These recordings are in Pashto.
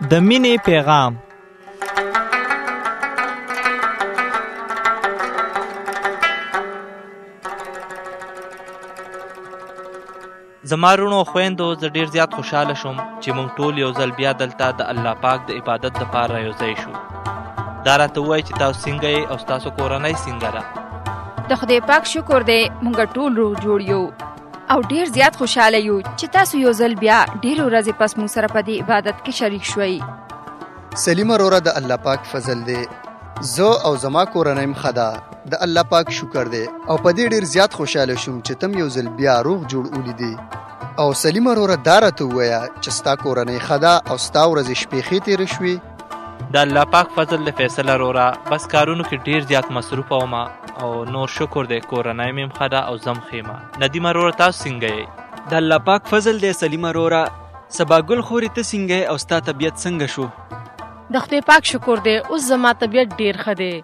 د مینې پیغام. زما وروڼو او خویندو، زه ډېر زیات خوشحاله شوم چې موږ ټول یو ځل بیا دلته د الله پاک د عبادت دپاره یو ځای شو. دا راته ووایئ چې تاسو څنګه یې او ستاسو کورنۍ څنګه ده؟ د خدای پاک شکر دی موږ ټول روغ جوړ یو او ډېر زیات خوشحاله یو چې تاسو یو ځل بیا ډېرو ورځې پس موږ سره په دې عبادت کې شریک شوئ. سلیمه وروره، د الله پاک فضل دی. زه او زما کورنۍ ښه ده، د الله پاک شکر دی او په دې ډېر زیات خوشحاله شوم چې تم یو ځل بیا روغ جوړ ولیدې. او سلیمه وروره، دا راته ووایه چې ستا کورنۍ ښه ده او ستا ورځې شپې ښې تېرې شوې؟ د الله پاک فضل د فیصله وروره، بس کارونو کې ډېر زیات مصروف وم او نور شکر دی کورنۍ مې ښه ده او زم ښه یم. ندیمه وروره، تاسو څنګه یې؟ د الله پاک فضل دی سلیمه وروره. سباګل خورې ته څنګه یې او ستا طبیعت څنګه شو؟ د خدای پاک شکر دی اوس زما طبیعت ډېر ښه دی.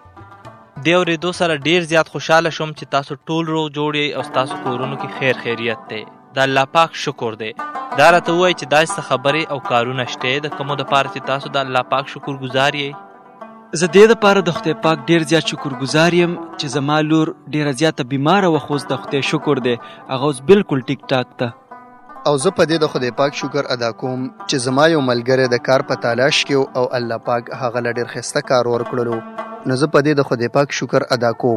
دې اورېدو سره ډېر زیات خوشحاله شوم چې تاسو ټول روغ جوړ یې او ستاسو کورونو کې خیر خیریت دی. د الله پاک شکر دی. دا راته ووایئ چې داسې څه خبرې او کارونه شته د کومو دپاره چې تاسو د الله پاک شکر ګزار یې؟ زه دې دپاره د خدای پاک ډېر زیات شکر ګزار یم چې زما لور ډېره زیاته بیماره وه، خو اوس د خدای شکر دی هغه اوس بالکل ټیک ټاک ده. او زه په دې د خدای پاک شکر ادا کوم چې زما یو ملګری د کار په تلاش کې او الله پاک هغه له ډېر ښایسته کار ورکړلو، نو زه په دې د خدای پاک شکر ادا کوم.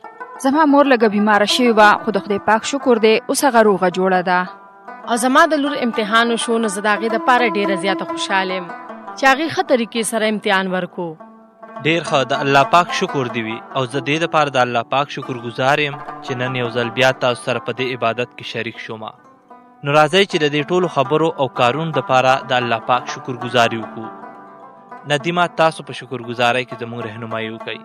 زما مور لږه بیماره شوې وه، خو د خدای پاک شکر دی اوس هغه روغه جوړه ده. او زما د لور امتحان وشو، نو زه د هغې دپاره ډېره زیاته خوشحاله یم چې هغې ښه طریقې سره امتحان ورکو. ډېر ښه، د الله پاک شکر دی وي. او زه دې دپاره د الله پاک شکر ګزار یم چې نن یو ځل بیا تاسو سره په دې عبادت کې شریک شوم. نو راځئ چې د دې ټولو خبرو او کارونو دپاره د الله پاک شکر ګزاري وکړو. ندیمه، تاسو په شکر ګزارۍ کې زموږ رهنمایي وکړئ.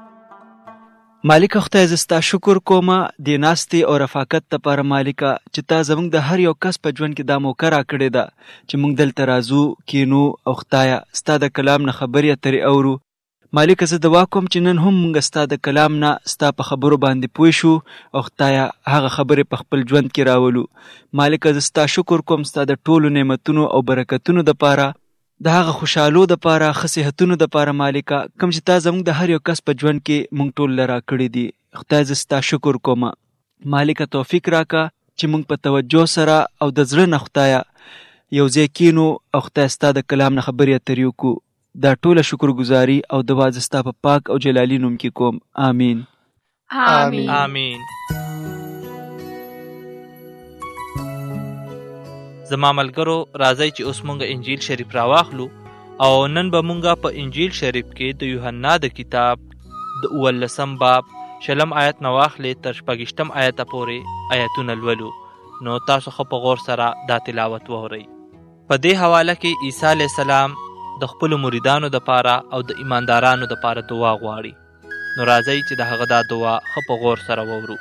مالکه خدای، زه ستا شکر کومه دې ناستې او رفاقت دپاره مالکه چې تا زموږ د هر یو کس په ژوند کې دا موقع راکړې ده چې موږ دلته راځو، کینو او خدایه ستا د کلام نه خبرې اترې اورو. مالکه زه دعا کوم چې نن هم موږ ستا د کلام نه ستا په خبرو باندې پوه شو او خدایه هغه خبرې په خپل ژوند کې راولو. مالکه زه ستا شکر کوم ستا د ټولو نعمتونو او برکتونو دپاره، د هغه خوشحالو دپاره، ښه صحتونو دپاره مالکه کوم چې تا زموږ د هر یو کس په ژوند کې موږ ټول له راکړي دي. خدای زه ستا شکر کوم. مالکه توفیق راکه چې موږ په توجه سره او د زړه نه خدایه یو ځای کینو او خدای ستا د کلام نه خبرې اترې وکړو. دا ټوله شکر گزاري او دعا زه ستا په پاک او جلالي نوم کې کوم. آمین. آمین. آمین. زما ملګرو، راځئ چې اوس مونږ انجیل شریف راواخلو او نن به مونږ په انجیل شریف کې د یوحنا د کتاب د 19 باب 6 آیت نه واخلې تر 26 آیت پورې آیتونه لولو. نو تاسو خو په غور سره دا تلاوت وورئ. په دې حواله کې عیسی علیه السلام د خپل مریدانو دپاره او د ایماندارانو دپاره دعا غواړي. نو راځئ چې د هغه دا دعا ښه په غور سره وورو.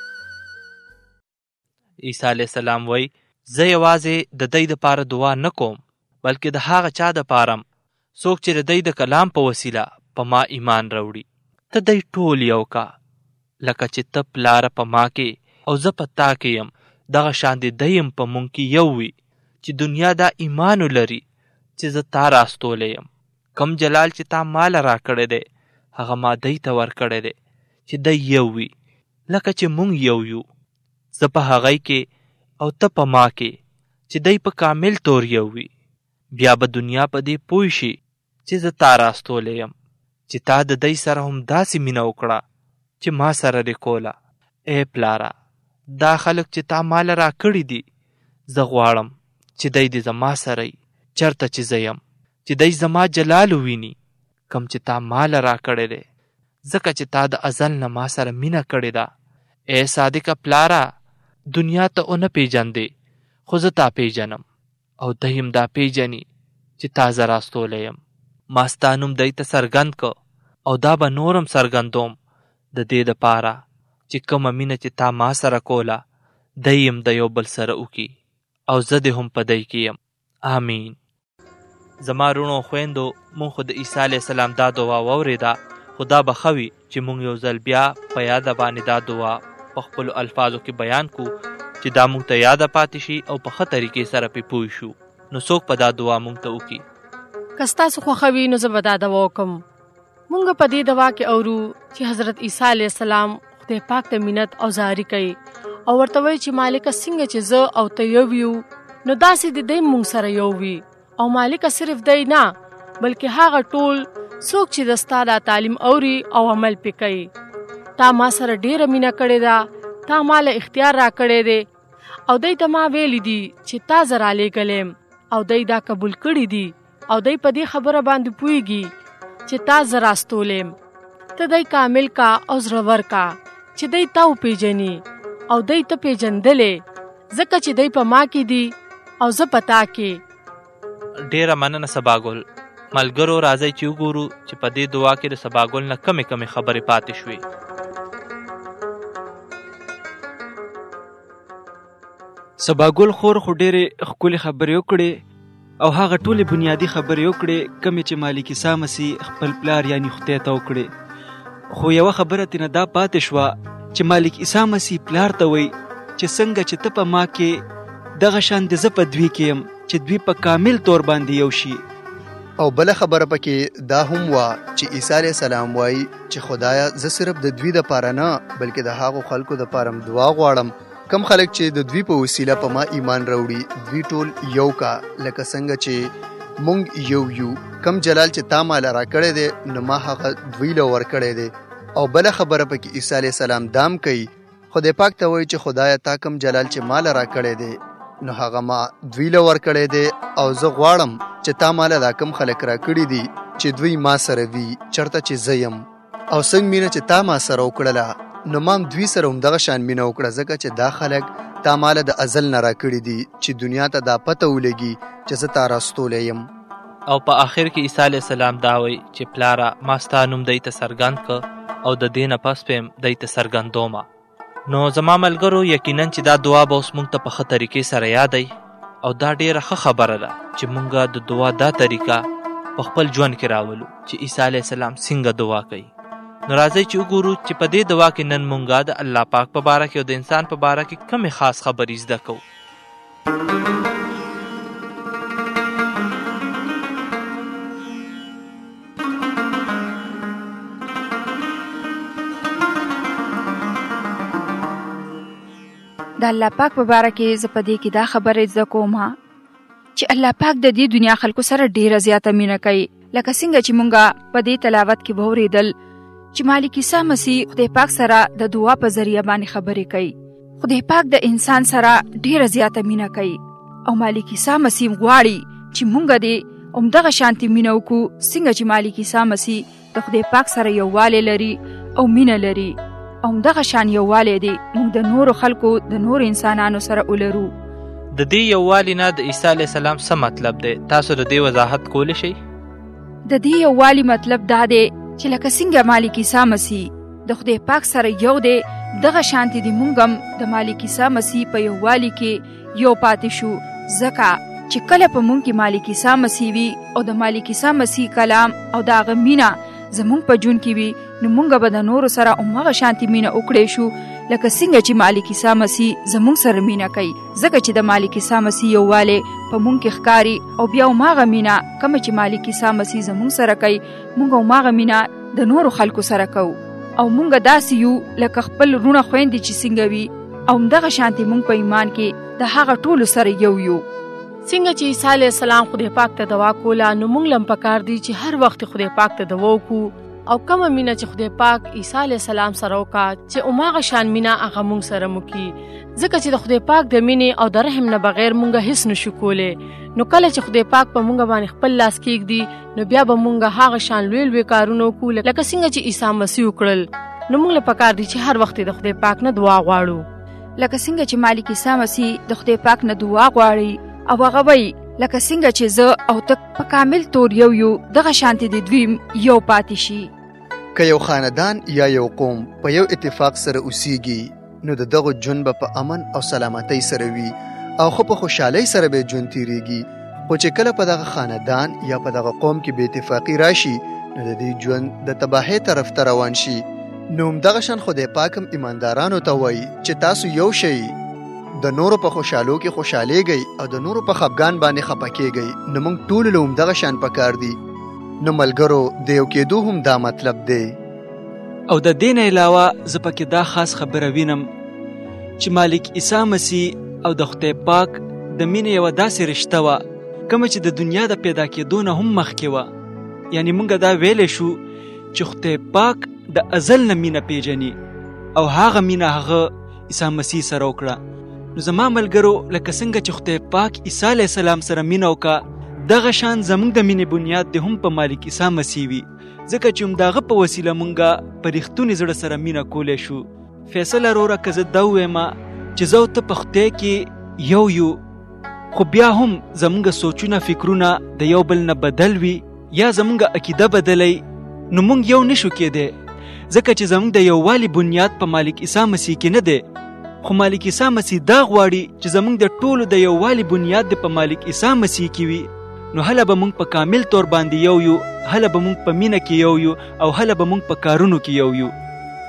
عیسی علیه السلام وایي، زه یوازې د دی دپاره دعا نه کوم، بلکې د هغه چا دپاره څوک چې د دی د کلام په وسیله په ما ایمان راوړي. ته دی ټول یو کا، لکه چې ته پلاره په ما کې او زه په تا کې یم، دغه شان دی یم په مونږ کې یو وي، چې دنیا دا ایمان ولري چې زه تا راستولی یم. کم جلال چې تا مال راکړی دی هغه ما دی ته ورکړی دی چې دی یو وي لکه چې مونږ یو یو، زه په هغی کې او ته په ما کې چې دی په کامل طور یو وي. بیا به دنیا په دې پوه شي چې زه تا راستولی یم، چې تا د دی سره هم داسې مینه وکړه چې ما سره دې کوله. ای پلاره، دا خلک چې تا مال راکړي دي، زه غواړم چې دی دې زما سره ای چرته چې زه یم، چې دی زما جلال وویني کم چې تا مال راکړی دی، ځکه چې تا د ازل نه ما سره مینه کړې ده. ای صادقه پلاره، دنیا ته ونه پیژندې، خو زه تا پیژنم او دی هم دا پیژني چې تا زه راستولی یم. ما ستا نوم دی ته څرګند که او دا به نورم څرګندوم د دې دپاره چې کومه مینه چې تا ما سره کوله دی هم د یو بل سره وکړي او زه دې هم په دی کې یم. آمین. زما رونو خویندو، مونږ خو د عیسی علیه السلام دا دعا واورېده، خو دا به ښه وي چې مونږ یو ځل بیا په یاده باندې دا دعا په خپلو الفاظو کې بیان کړو چې دا مونږ ته یاده پاتې شي او په ښه طریقې سره پې پوه شو. نو څوک په دا دعا مونږ ته وکړي؟ که ستاسو خوښوي نو زه به دا دوا وکړم. مونږ په دې دوا کې اورو چې حضرت عیسی علیه السلام خدای پاک ته منت او زاری کوي او ورته وایي چې مالکه څنګه چې زه او ته یو یو نو داسې د دی مونږ سره یو وي. او مالکه صرف دی نه بلکې هغه ټول څوک چې د ستا دا تعلیم اوري او عمل پې کوي. تا ما سره ډېره مینه کړې ده، تا ما له اختیار را کړی دی او دی ته ما ویلی دي چې تا زه رالیږلیم او دی دا قبول کړي دي او دی په دې خبره باندې پوهېږي چې تا زه راستولیم. ته دی کامل کا او زړور کا چې دی تا وپېژني او دی ته پېژندلې ځکه چې دی په ما کې دي او زه په تا کې. ډېره مننه سباګل. ملګرو راځئ چې وګورو چې په دې دعا کې د سباګل نه کمې کمې خبرې پاتې شوې. سباګل خور خو ډېرې ښکلې خبرې وکړې او هغه ټولې بنیادي خبرې وکړې کمې چې مالک عیسی مسیح خپل پلار یعنی خدای ته وکړې. خو یوه خبره ترېنه دا پاتې شوه چې مالک عیسی مسیح پلار ته وایي چې څنګه چې ته په ما کې دغه شان د زه په دوی کې یم چې دوی په کامل طور باندې یو شي. او بله خبره پکې دا هم وه چې عیسی علیه السلام وایي چې خدایه زه صرف د دوی دپاره نه بلکې د هغو خلکو دپاره هم دعا غواړم کم خلک چې د دوی په وسیله په ما ایمان راوړي دوی ټول یو کا لکه څنګه چې مونږ یو یو. کم جلال چې تا ما له راکړی دی نو ما هغه دوی له ورکړی دی. او بله خبره پکې عیسی علیه السلام دام کوي خدای پاک ته وایي چې خدایه تا کم جلال چې ما له راکړی دی نو هغه ما دوی له ورکړی دی او زه غواړم چې تا ما له دا کم خلک راکړي دي چې دوی ما سره وي چرته چې زه یم. او څنګه مینه چې تا ما سره وکړله نو ما هم دوی سره هم دغه شان مینه وکړه ځکه چې دا خلک تا ما له د ازل نه راکړي دي چې دنیا ته دا پته ولګي چې زه تا راستولی یم. او په آخر کې عیسی علیه السلام دا وایي چې پلاره ما ستا نوم دی ته څرګند که او د دې نه پس پیم دی ته څرګندومه. نو زما ملګرو یقینا چې دا دعا به اوس موږ ته په ښه طریقې سره یادی او دا ډېره ښه خبره ده چې موږ د دعا دا طریقه په خپل ژوند کې راولو چې عیسی علیه السلام څنګه دعا کوي. نو راځئ چې وګورو چې په دې دعا کې نن موږ د الله پاک په باره کې او د انسان په باره کې کومې خاص خبرې زده کوو. د الله پاک په باره کې زه په دې کې دا خبرې زده کوم چې الله پاک د دې دنیا خلکو سره ډېره زیاته مینه کوي لکه څنګه چې مونږ په دې تلاوت کې به اورېدل چې مالک عیسی مسیح خدای پاک سره د دعا په ذریعه باندې خبرې کوي. خدای پاک د انسان سره ډېره زیاته مینه کوي او مالک عیسی مسیح غواړي چې مونږ دې همدغه شانتې مینه وکړو څنګه چې مالک عیسی مسیح د خدای پاک سره یووالی لري او مینه لري. او دغه شان یووالی دی موږ د نورو خلکو د نورو انسانانو سره ولرو. د دې یووالي نه د عیسی علیه السلام څه مطلب دی؟ تاسو د دې وضاحت کولی شئ؟ د دې یووالي مطلب دا دی چې لکه څنګه مالک عیسی مسیح د خدای پاک سره یو دی دغه شانتې دی موږ هم د مالک عیسی مسیح په یووالي کې یو پاتې شو ځکه چې کله په موږ کې مالک عیسی مسیح وي او د مالک عیسی مسیح کلام او د هغه مینه زمونږ په ژوند کې وي نو مونږ به د نورو سره همغه شانتې مینه وکړی شو لکه څنګه چې مالک عیسی مسیح زمونږ سره مینه کوي ځکه چې د مالک عیسی مسیح یووالی په مونږ کې ښکاري او بیا هماغه مینه کومه چې مالک عیسی مسیح زمونږ سره کوي مونږ هماغه مینه د نورو خلکو سره کوو او مونږ داسې یو لکه خپل وروڼه خویندې چې څنګه وي او همدغه شانتې مونږ په ایمان کې د هغه ټولو سره یو یو. څنګه چې عیسی علیه السلام خدای پاک ته دعا کوله نو موږ لم پکار دی چې هر وخت خدای پاک ته دعا وکړو او کومه مینه چې خدای پاک عیسی علیه السلام سره وکړه چې هماغه شان مینه هغه موږ سره وکړي ځکه چې د خدای پاک د مینې او د رحم نه بغیر موږ هیڅ نشو کولی. نو کله چې خدای پاک په موږ باندې خپل لاس کېږدي نو بیا به موږ هغه شان لوی لوی کارونه وکړو لکه څنګه چې عیسی مسیح وکړل. نو موږ له پکار دی چې هر وخت د خدای پاک نه دعا غواړو لکه څنګه چې مالک عیسی مسیح د خدای پاک نه دعا غواړي او هغه وایي لکه څنګه چې زه او ته په کامل طور یو یو دغه شانتې د دوی یو پاتې شي. که یو خاندان یا یو قوم په یو اتفاق سره اوسیږي نو د دغه ژوند به په امن او سلامتۍ سره وي او خو په خوشحالۍ سره به ژوند تیریږي. خو چې کله په دغه خاندان یا په دغه قوم کې بې اتفاقي راشي نو د دې ژوند د تباهۍ طرف ته روان شي. نو همدغه شان خدای پاک هم ایماندارانو ته وایي چې تاسو یو شئ د نورو په خوشحالو کې خوشحالیږئ او د نورو په خفګان باندې خفه کیږئ، نو موږ ټولو له همدغه شان پکار دي. نو ملګرو د یو کېدو هم دا مطلب دی. او د دې نه علاوه زه پکې دا خاص خبره وینم چې مالک عیسی مسیح او د خدای پاک د مینې یوه داسې رشته وه کومه چې د دنیا د پیدا کېدو نه هم مخکې وه. یعنې موږ دا ویلی شو چې خدای پاک د ازل نه مینه پیژني او هغه مینه هغه عیسی مسیح سره وکړه. نو زما ملګرو لکه څنګه چې خدای پاک عیسی علیه السلام سره مینه وکړه، دغه شان زموږ د مینې بنیاد دی هم په مالک عیسی مسیح وي، ځکه چې همدغه په وسیله موږ په رښتوني زړه سره مینه کولی شو. فیصل وروره که زه دا ووایم چې زه او ته په خدای کې یو یو، خو بیا هم زموږ سوچونه فکرونه د یو بل نه بدل وي یا زموږ عقیده بدلی، نو موږ یو نشو کېدی، ځکه چې زموږ د یووالي بنیاد په مالک عیسی مسیح کې نه دی. خو مالک عیسی مسیح دا غواړي چې زموږ د ټولو د یووالي بنیاد د په مالک عیسی مسیح کې وي. نو هله به موږ په کامل طور باندې یو یو، هله به موږ په مینه کې یو یو، او هله به موږ په کارونو کې یو یو.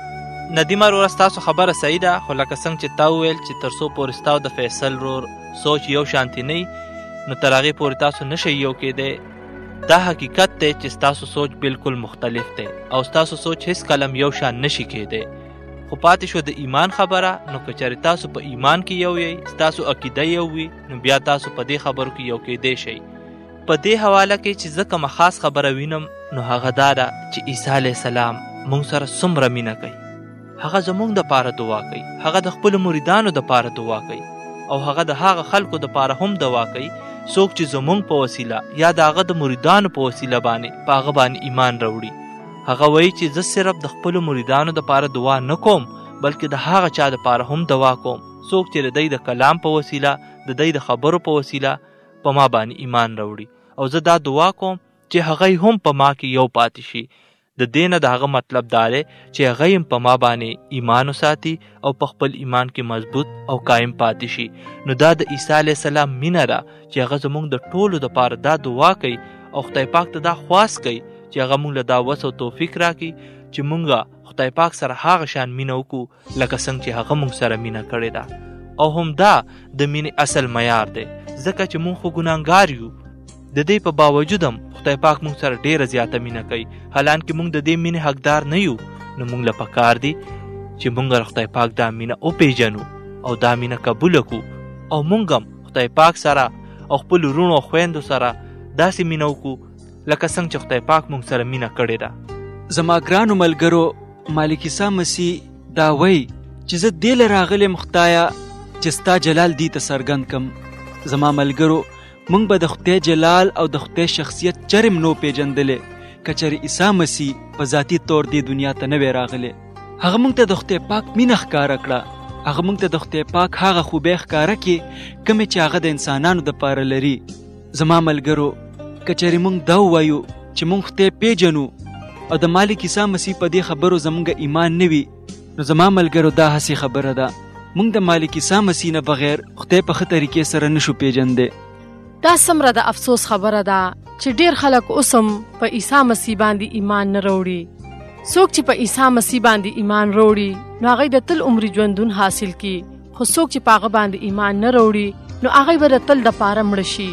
ندیم وروره ستاسو خبره صحیح ده، خو لکه څنګه چې تا وویل چې تر څو پورې ستا او د فیصل ورور سوچ یو شانتي نه وي، نو تر هغې پورې تاسو نشئ یو کېدی. دا حقیقت دی چې ستاسو سوچ بالکل مختلف دی او ستاسو سوچ هیڅ کلم یو شان نشي کېدی. خو پاتې شو د ایمان خبره، نو که چېرې تاسو په ایمان کې یو یئ، ستاسو عقیده یو وي، نو بیا تاسو په دې خبرو کې یو کېدی شئ. په دې حواله کې چې زه کومه خاص خبره وینم، نو هغه دا ده چې عیسی علیه السلام موږ سره څومره مینه کوي. هغه زموږ دپاره دعا کوي، هغه د خپلو مریدانو دپاره دعا کوي، او هغه د هغه خلکو دپاره هم دعا کوي څوک چې زموږ په وسیله یا د هغه د مریدانو په وسیله باندې په هغه باندې ایمان راوړي. هغه وایي چې زه صرف د خپلو مریدانو دپاره دعا نه کوم، بلکې د هغه چا دپاره هم دعا کوم څوک چې د دوی د کلام په وسیله، د دوی د خبرو په وسیله په ما باندې ایمان راوړي. او زه دا دعا کوم چې هغه هم په ما کې یو پاتې شي. د دې نه د هغه مطلب دا دی چې هغه هم په ما باندې ایمان وساتي او په خپل ایمان کې مضبوط او قایم پاتې شي. نو دا د عیسی علیه السلام مینه ده چې هغه زموږ د ټولو دپاره دا دعا کوي او خدای پاک ته دا خواست کوي چې هغه موږ له دا وس او توفیق راکړي چې موږ خدای پاک سره هغه شان مینه وکړو لکه څنګه چې هغه موږ سره مینه کړې ده. او هم دا د مینې اصل معیار دی، ځکه چې موږ خو ګناهګار یو، د دې په باوجود هم خدای پاک موږ سره ډیره زیاته مینه کوي، حالانکه موږ د دې مینې حقدار نه یو. نو موږ له پکار دی چې موږ خدای پاک دا مینه وپېژنو او دا مینه قبول کړو، او موږ هم خدای پاک سره او خپل وروڼو او خویندو سره داسې مینه وکړو لکه څنګه چې خدای پاک موږ سره مینه کړې ده. زما ګرانو ملګرو، مالک عیسی مسیح دا وایي چې زه دې له راغلم خدایه چې ستا جلال دې ته څرګند کړم. زما ملګرو، موږ به د خدای جلال او د خدای شخصیت چرم نو پیژندلې که چېرې عیسی مسیح په ذاتي طور دې دنیا ته نه وی راغلی. هغه موږ ته د خدای پاک مینه ښکاره کړه، هغه موږ ته د خدای پاک هغه خوبۍ ښکاره کړې کومې چې هغه د انسانانو دپاره لري. زما ملګرو، که چېرې موږ دا ووایو چې موږ خدای پیژنو او د مالک عیسی مسیح په دې خبرو زموږ ایمان نه وي، نو زما ملګرو دا هسې خبره ده، موږ د مالک عیسی مسیح نه بغیر خدای په ښه طریقې سره نشو پیژندی. دا څومره د افسوس خبره ده چې ډیر خلک اوس هم په عیسی مسیح باندې ایمان نه راوړي. څوک چې په عیسی مسیح باندې ایمان راوړي نو هغه د تل عمر ژوندون حاصل کی، خو څوک چې په هغه باندې ایمان نه راوړي نو هغه به د تل دپاره مړه شي.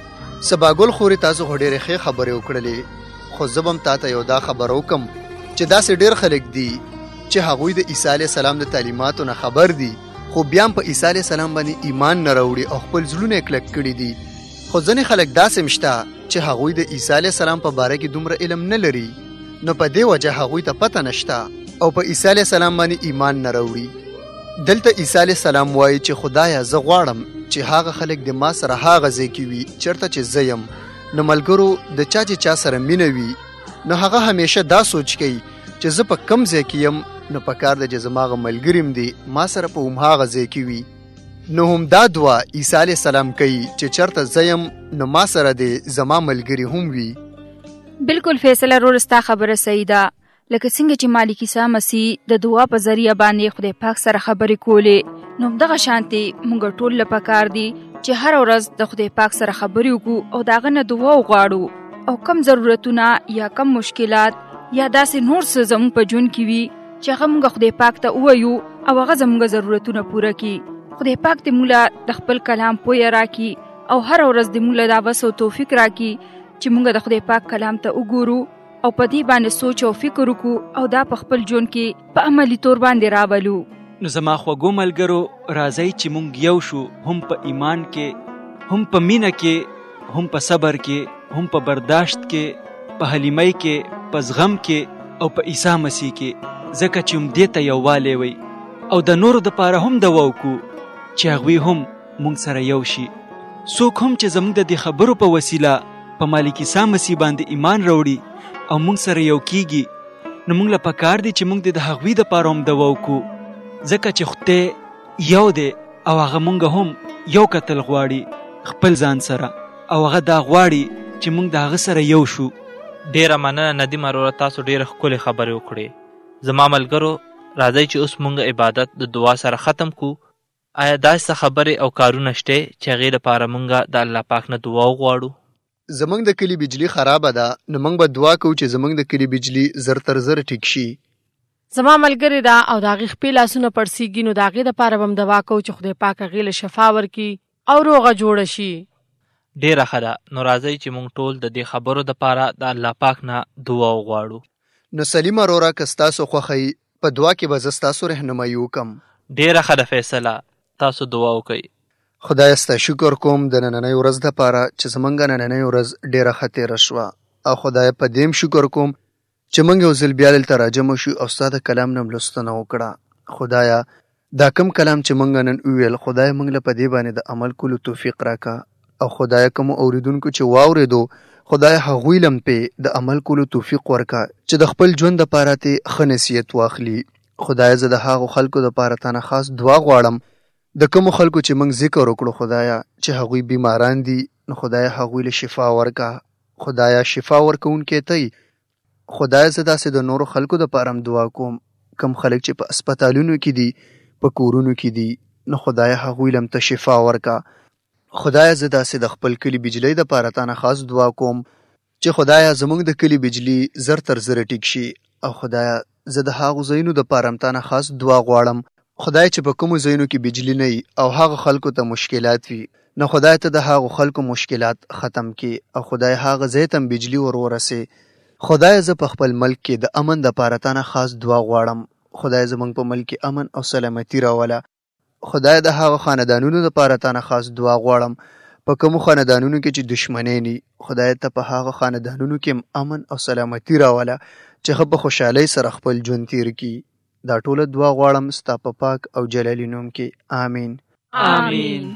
سباګل خوري تاسو ډېرې ښې خبرې وکړلې، خو زه به هم تا ته یو دا خبر وکم چې داسې ډېر خلک دي چې هغوی د عیسی علیه السلام د تعلیماتو نه خبر دي، خو بیا هم په عیسی علیه السلام باندې ایمان نه راوړي او خپل زړونه یې کلک کړي دي. خو ځینې خلک داسې هم شته چې هغوی د عیسی علیه السلام په باره کې دومره علم نه لري، نو په دې وجه هغوی ته پته نشته او په عیسی علیه السلام باندې ایمان نه راوړي. دلته عیسی علیه السلام وایي چې خدایه زه غواړم چې هغه خلک د ما سره هغه ځای کې وي چېرته چې زه یم. نو ملګرو، د چا چې چا سره مینه وي نو هغه همیشه دا سوچ کوي چې زه په کم ځای کې یم، نو پکار ده چې زما هغه ملګري هم دي ما سره په هماغه ځای کې وي. نو هم دا دعا عیسی علیه السلام کوي چې چېرته زه یم نو ما سره دې زما ملګري هم وي. بالکل فیصله ورور، ستا خبره صحیح ده. لکه څنګه چې مالک عیسی مسیح د دعا په ذریعه باندې خدای پاک سره خبرې کولې، نو همدغه شانتې موږ ټول له پکار دي چې هره ورځ د خدای پاک سره خبرې وکړو او د هغه نه دعا وغواړو، او کم ضرورتونه یا کم مشکلات یا داسې نور څه زموږ په ژوند کې وي چې هغه موږ خدای پاک ته ووایو او هغه زموږ ضرورتونه پوره کړي. خدای پاک دې موږ د خپل کلام پوهه راکړي او هر ورځ دې موږ دا وس او توفیق راکړي چې موږ د خدای پاک کلام ته وګورو او په دې باندې سوچ او فکر وکړو او دا په خپل ژوند کې په عملي تور باندې راولو. نو زما خوږو ملګرو، راځئ چې موږ یو شو، هم په ایمان کې، هم په مینه کې، هم په صبر کې، هم په برداشت کې، په حلیمۍ کې، په زغم کې او په عیسی مسیح کې، ځکه چې هم دې ته یووالی وي او د نورو دپاره هم دوا وکړو چې هغوی هم موږ سره یو شي. څوک هم چې زموږ د دې خبرو په وسیله په مالک عیسی مسیح باندې ایمان راوړي او موږ سره یو کیږي، نو موږ له پکار دي چې موږ د هغوی دپاره هم دوا وکړو، ځکه چې خدای یو دی او هغه موږ هم یو کتل غواړي خپل ځان سره، او هغه دا غواړي چې موږ د هغه سره یو شو. ډیره مننه ندیم وروره، تاسو ډیره ښکلې خبرې وکړې. زما ملګرو، راځئ چې اوس موږ عبادت د دعا سره ختم کو. آیا داسې خبرې او کارونه شته چې هغې لپاره موږ د الله پاک نه دعا وغواړو؟ زمونږ د کلي بجلی خرابه ده، نو موږ به دعا کوو چې زمونږ د کلي بجلی زر تر زر ټیک شي. زما ملګری دا او د هغې خپې لاسونه پړسېږي، نو د هغې دپاره به هم دعا کوو چې خدای پاک هغې له شفا ورکړي او روغه جوړه شي. ډیره ښه ده، نو راځئ چې موږ ټول د دې خبرو دپاره د الله پاک نه دعا وغواړو. نو سلیم وروره، که ستاسو خوښوي په دعا کې به زه ستاسو رهنمایي وکړم. ډیره ښه ده فیصله، تاسو دعا وکئ. خدای ستا شکر کوم د نننۍ ورځ دپاره چې زمونږ نننۍ ورځ ډیره ښه تېره شوه، او خدای په دې شکر کوم چې موږ یو ځل بیا دلته راجمع شو او ستا د کلام نه لوستنه وکړه. خدایا دا کم کلام چې موږ نن وویل، خدای موږ له په دې باندې د عمل کولو توفیق راکړه، او خدای کوم اوریدونکو چې واورېدو، خدای هغوی لم پې د عمل کولو توفیق ورکړه چې د خپل ژوند دپاره ترې ښه نصیحت واخلي. خدای زه د هغو خلکو دپاره تا نه خاص دعا غواړم د کومو خلکو چې موږ ذکر وکړو، خدایا چې هغوی بیماران دي، نو خدای هغوی له شفا ورکړه. خدایا شفا ورکوونکی ته یې. خدای زه داسې د نورو خلکو دپاره هم دعا کوم، کم خلک چې په اسپتالونو کې دي، په کورونو کې دي، نو خدای هغوی لم ته شفا ورکړه. خدای زه داسې د خپل کلي بجلی دپاره تا نه خاص دعا کوم چې خدایا زموږ د کلي بجلی زر تر زره ټیک شي، او خدایا زه د هغو ځایونو دپاره هم تا نه خاص دعا غواړم خدای چې په کومو ځایونو کې بجلی نه وي او هغه خلکو ته مشکلات وي، نو خدای ته د هغو خلکو مشکلات ختم کړي، او خدای هغه ځای ته بجلی ورورسي. خدای زه په خپل ملک کې د امن دپاره تا نه خاص دعا غواړم. خدای زموږ په ملک کې امن او سلامتی راوله. خدای د هغه خاندانونو دپاره تا نه خاص دعا غواړم په کومو خاندانونو کې چې دشمنۍ ني، خدای ته په هغه خاندانونو کې امن او سلامتی راوله چې ښه په خوشحالۍ سره خپل ژوند تیر کړي. دا ټوله دعا غواړم ستا په پاک او جلالي نوم کې، آمین. آمین.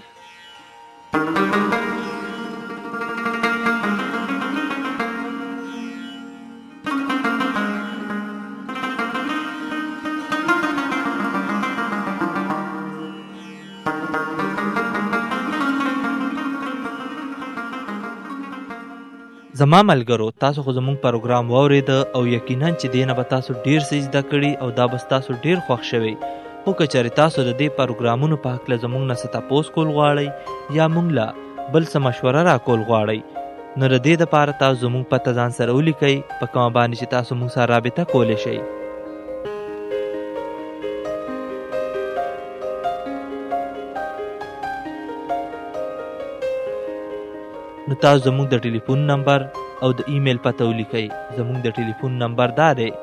زما ملګرو، تاسو خو زموږ پروګرام واورېده او یقینا چې دې نه به تاسو ډېر څه زده کړي او دا به ستاسو ډېر خوښ شوی. خو که چېرې تاسو د دې پروګرامونو په هکله زموږ نه څه تپوس کول غواړئ یا موږ له بل څه مشوره راکول غواړئ، نو د دې دپاره تاسو زموږ پته ځان سره ولیکئ په کومه باندې چې تاسو موږ سره رابطه کولی شئ. نو تاسو زموږ د ټلیفون نمبر او د ایمیل پته ولیکئ. زموږ د ټلیفون نمبر دا دی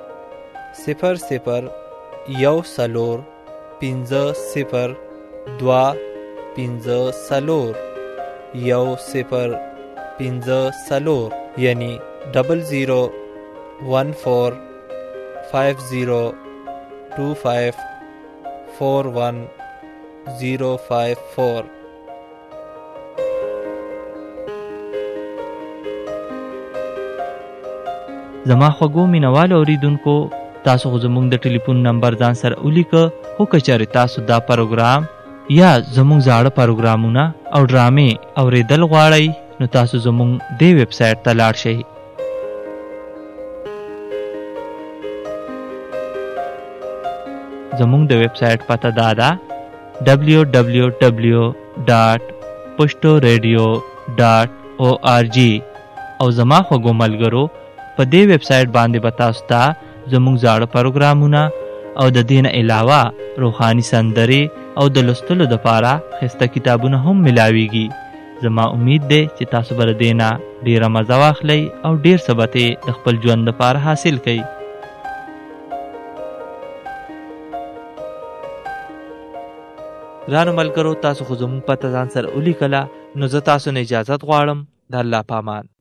00502540 یعنی 0014502541041054. زما خوږو مینوالو اوریدونکو، تاسو خو زموږ د ټلیفون نمبر ځان سره ولیکه. خو که چېرې تاسو دا پروګرام یا زموږ زاړه پروګرامونه او ډرامې اورېدل غواړئ، نو تاسو زموږ دې ویب سایټ ته لاړ شئ. زموږ د ویب سایټ پته دا ده www.pushtoradio.org. او زما خوږو ملګرو، په دې ویب سایټ باندې به تاسو ته زموږ زاړه پروګرامونه او د دې نه علاوه روحاني سندرې او د لوستلو دپاره ښایسته کتابونه هم ملاویږي. زما امید دی چې تاسو به د دې نه ډېره مزه واخلئ او ډېر څه به د خپل ژوند دپاره حاصل کړئ. ګرانو ملګرو، تاسو خو زموږ پته ځان سره ولیکله، نو زه تاسو نه اجازت غواړم. د الله په امان.